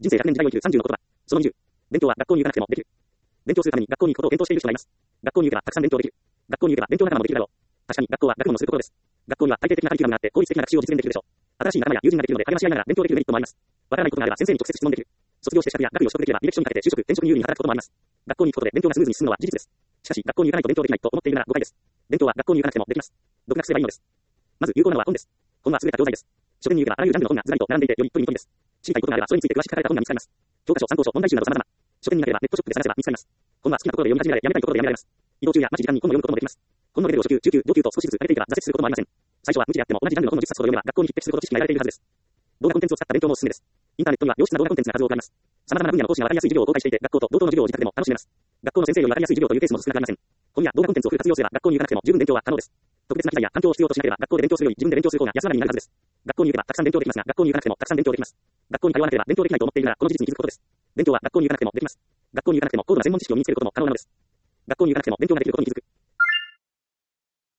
人生100年時代を生きる30の言葉。その20。勉強は学校に行かなくてもできる。勉強するために学校に行くことを検討している人がいます。学校に行けばたくさん勉強できる。学校に行けば勉強仲間もできるだろう。確かに学校は学問のするところです。学校には体系的なカリキュラムがあって効率的な学習を実現できるでしょう。新しい仲間や友人ができるので励まし合いながら勉強できるメリットもあります。わからないことがあれば先生に直接質問できる。卒業して資格や学位を取得できれば履歴書にかけて就職、転職に有利に働くこともあります。学校に行くことで勉強がスムーズに進むのは事実です。しかし、学校に行かないと勉強できないと思っているなら誤解です。勉強は学校に行かなくてもできます。独学すればいいのです。まず有効なのは本です。本は優れた教材です。書店に行けばあらゆるジャンルの本がずらりと並んでいてより一挙に見込みです。知りたいことがあればそれについて詳しく書かれた本が見つかります。教科書、参考書、問題集など様々。書店になければネットショップで探せば見つかります。本は好きなところで読み始められ、やめたいところでやめられます。移動中や待ち時間に本を読むこともできます。本のレベルを初級、中級、上級と少しずつ上げていけば挫折することもありません。最初は無知であっても同じジャンルの本の10冊ほど読めば学校に匹敵するほど知識が得られているはずです。動画コンテンツを使った勉強もおすすめです。インターネットには良質な動画コンテンツが数多くあります。様々な分野の講師がわかりやすい授業を公開していて、学校と同等の授業を自宅でも楽しめます。学校の先生よりわかりやすい授業というケースも少なくありません。本や動画コンテンツをフル活用すれば学校に行かなくても十分勉強は可能です。特別な機材や環境を必要としなければ学校で勉強するより自分で勉強する方が安上がりになるはずです。学校に行けばたくさん勉強できますが、学校に行かなくてもたくさん勉強できます。学校に通わなければ勉強できないと思っているならこの事実に気づくことです。勉強は学校に行かなくてもできます。学校に行かなくても高度な専門知識を身につけることも可能なのです。学校に行かなくても勉強ができることに気づく。